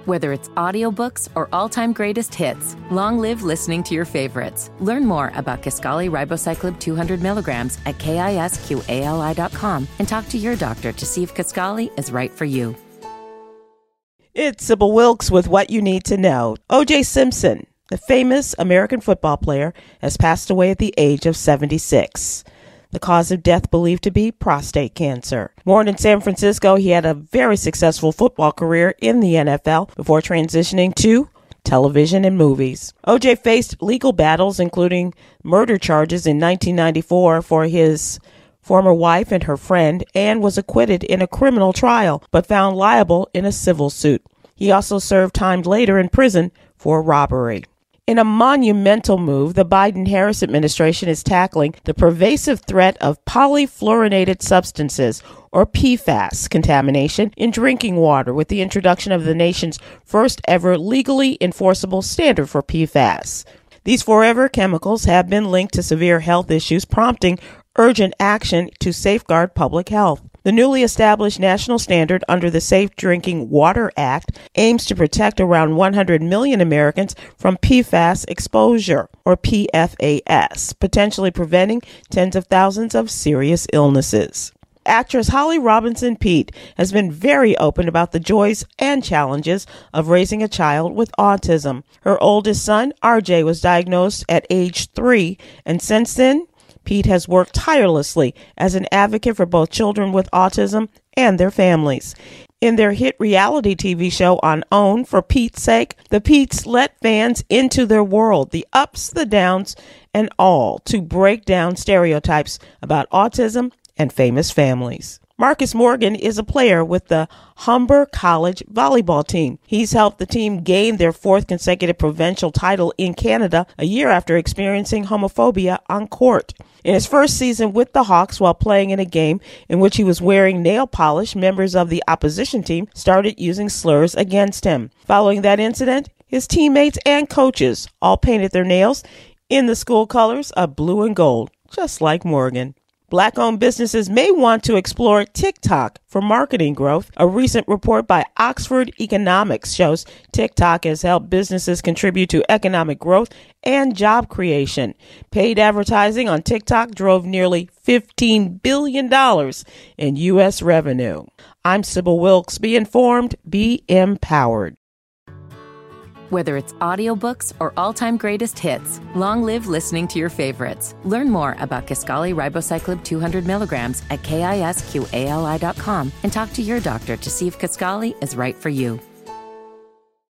Whether it's audiobooks or all-time greatest hits, long live listening to your favorites. Learn more about Kisqali Ribociclib 200 milligrams at KISQALI.com and talk to your doctor to see if Kisqali is right for you. It's Sybil Wilkes with what you need to know. O.J. Simpson, the famous American football player, has passed away at the age of 76. The cause of death believed to be prostate cancer. Born in San Francisco, he had a very successful football career in the NFL before transitioning to television and movies. O.J. faced legal battles, including murder charges in 1994 for his former wife and her friend, and was acquitted in a criminal trial, but found liable in a civil suit. He also served time later in prison for robbery. In a monumental move, the Biden-Harris administration is tackling the pervasive threat of polyfluorinated substances, or PFAS, contamination in drinking water with the introduction of the nation's first ever legally enforceable standard for PFAS. These forever chemicals have been linked to severe health issues, prompting urgent action to safeguard public health. The newly established national standard under the Safe Drinking Water Act aims to protect around 100 million Americans from PFAS exposure, or PFAS, potentially preventing tens of thousands of serious illnesses. Actress Holly Robinson Peete has been very open about the joys and challenges of raising a child with autism. Her oldest son, RJ, was diagnosed at age 3, and since then, Peete has worked tirelessly as an advocate for both children with autism and their families. In their hit reality TV show on OWN, For Pete's Sake, the Peetes let fans into their world, the ups, the downs, and all, to break down stereotypes about autism and famous families. Marcus Morgan is a player with the Humber College volleyball team. He's helped the team gain their 4th consecutive provincial title in Canada a year after experiencing homophobia on court. In his first season with the Hawks, while playing in a game in which he was wearing nail polish, members of the opposition team started using slurs against him. Following that incident, his teammates and coaches all painted their nails in the school colors of blue and gold, just like Morgan. Black-owned businesses may want to explore TikTok for marketing growth. A recent report by Oxford Economics shows TikTok has helped businesses contribute to economic growth and job creation. Paid advertising on TikTok drove nearly $15 billion in U.S. revenue. I'm Sybil Wilkes. Be informed, be empowered. Whether it's audiobooks or all-time greatest hits, long live listening to your favorites. Learn more about Kisqali Ribociclib 200 milligrams at KISQALI.com and talk to your doctor to see if Kisqali is right for you.